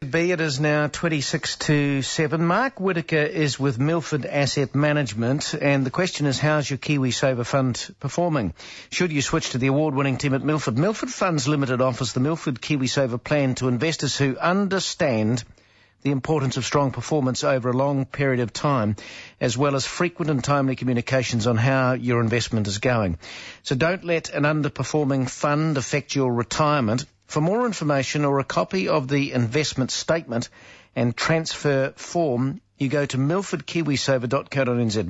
It is now 26 to 7. Mark Whittaker is with Milford Asset Management, and the question is, how's your KiwiSaver fund performing? Should you switch to the award-winning team at Milford? Milford Funds Limited offers the Milford KiwiSaver plan to investors who understand the importance of strong performance over a long period of time, as well as frequent and timely communications on how your investment is going. So don't let an underperforming fund affect your retirement. For more information or a copy of the investment statement and transfer form, you go to milfordkiwisaver.co.nz,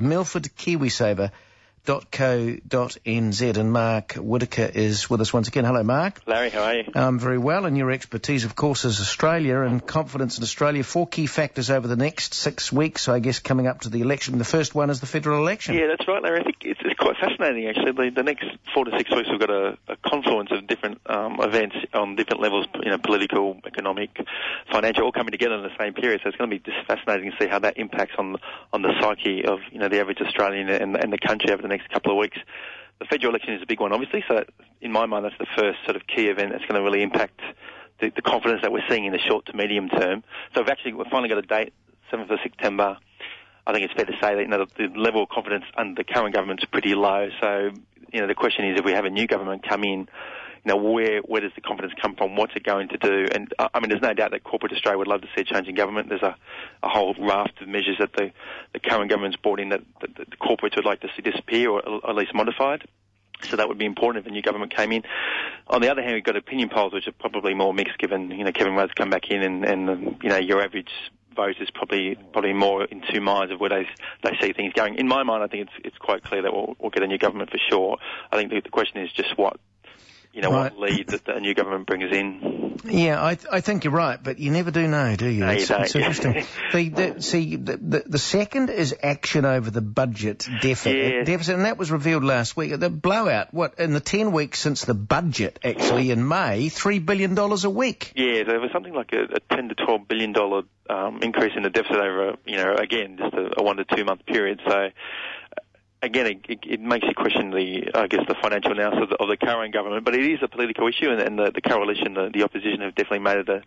milfordkiwisaver.co.nz, and Mark Whittaker is with us once again. Hello, Mark. Larry, how are you? I'm very well, and your expertise, of course, is Australia and confidence in Australia. 4 key factors over the next 6 weeks, I guess, coming up to the election. The first one is the federal election. Yeah, that's right, Larry. I think it's quite fascinating, actually. The next 4 to 6 weeks, we've got a confluence of different events on different levels, political, economic, financial, all coming together in the same period. So it's going to be just fascinating to see how that impacts on the psyche of, the average Australian and the country over the next couple of weeks. The federal election is a big one, obviously, so in my mind that's the first sort of key event that's going to really impact the confidence that we're seeing in the short to medium term. So we've finally got a date, 7th of September. I think it's fair to say that the level of confidence under the current government's pretty low. So, the question is, if we have a new government come in, where does the confidence come from? What's it going to do? And there's no doubt that corporate Australia would love to see a change in government. There's a whole raft of measures that the current government's brought in that the corporates would like to see disappear or at least modified. So that would be important if a new government came in. On the other hand, we've got opinion polls which are probably more mixed, given Kevin Rudd's come back in, and your average vote is probably more in two minds of where they see things going. In my mind, I think it's quite clear that we'll get a new government for sure. I think the question is just what lead that a new government brings in. Yeah, I think you're right, but you never do know, do you? No, you don't. It's interesting. The second is action over the budget deficit, and that was revealed last week. The blowout, in the 10 weeks since the budget, actually, in May, $3 billion a week. Yeah, there was something like a $10 to $12 billion increase in the deficit over, again, just a 1 to 2 month period. So, again, it makes you question the financial analysis of the current government, but it is a political issue, and the coalition, the opposition, have definitely made it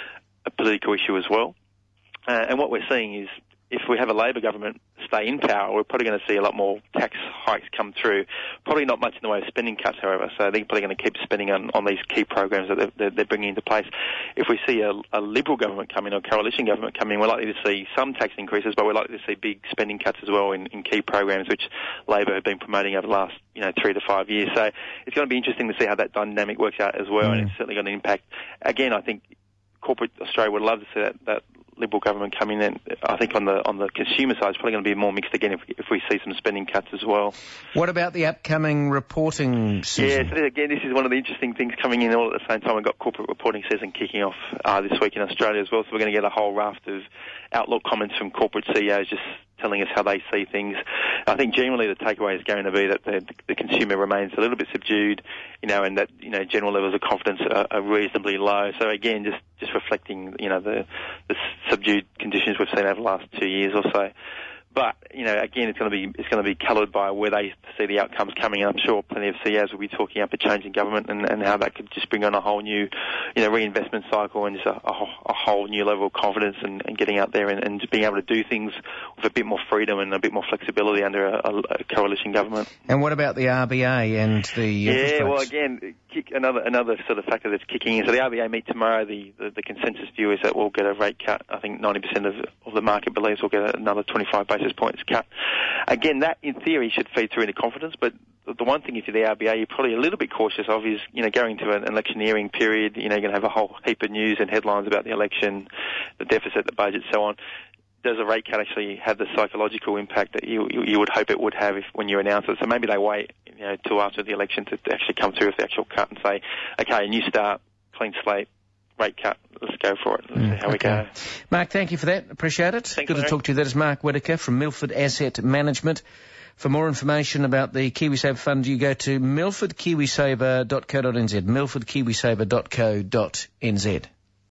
a political issue as well. And what we're seeing is, if we have a Labor government stay in power, we're probably going to see a lot more tax hikes come through. Probably not much in the way of spending cuts, however, so they're probably going to keep spending on these key programs that they're bringing into place. If we see a Liberal government come in, or coalition government come in, we're likely to see some tax increases, but we're likely to see big spending cuts as well in key programs, which Labor have been promoting over the last 3 to 5 years. So it's going to be interesting to see how that dynamic works out as well, and it's certainly going to impact. Again, I think corporate Australia would love to see that Liberal government come in, and I think on the consumer side it's probably going to be more mixed again if we see some spending cuts as well. What about the upcoming reporting season? Yeah, so again, this is one of the interesting things coming in all at the same time. We've got corporate reporting season kicking off this week in Australia as well, so we're going to get a whole raft of outlook comments from corporate CEOs just telling us how they see things. I think generally the takeaway is going to be that the consumer remains a little bit subdued, and that general levels of confidence are reasonably low. So again, just reflecting the subdued conditions we've seen over the last 2 years or so. But again, it's going to be coloured by where they see the outcomes coming. And I'm sure plenty of CEOs will be talking up a change in government and how that could just bring on a whole new, reinvestment cycle and just a whole new level of confidence and getting out there and just being able to do things with a bit more freedom and a bit more flexibility under a coalition government. And what about the RBA and the interest rates? Well, again, another sort of factor that's kicking in. So the RBA meet tomorrow. The consensus view is that we'll get a rate cut. I think 90% of the market believes we'll get another 25 basis points cut. Again, that in theory should feed through into confidence, but the one thing if you're the RBA you're probably a little bit cautious of is, going into an electioneering period, you're going to have a whole heap of news and headlines about the election, the deficit, the budget, so on. Does a rate cut actually have the psychological impact that you would hope it would have when you announce it? So maybe they wait, till after the election to actually come through with the actual cut and say, okay, a new start, clean slate, rate cut, let's go for it. Let's see how we go. Mark, thank you for that. Appreciate it. Thanks, Good to talk to you. That is Mark Whittaker from Milford Asset Management. For more information about the KiwiSaver Fund, you go to milfordkiwisaver.co.nz, milfordkiwisaver.co.nz.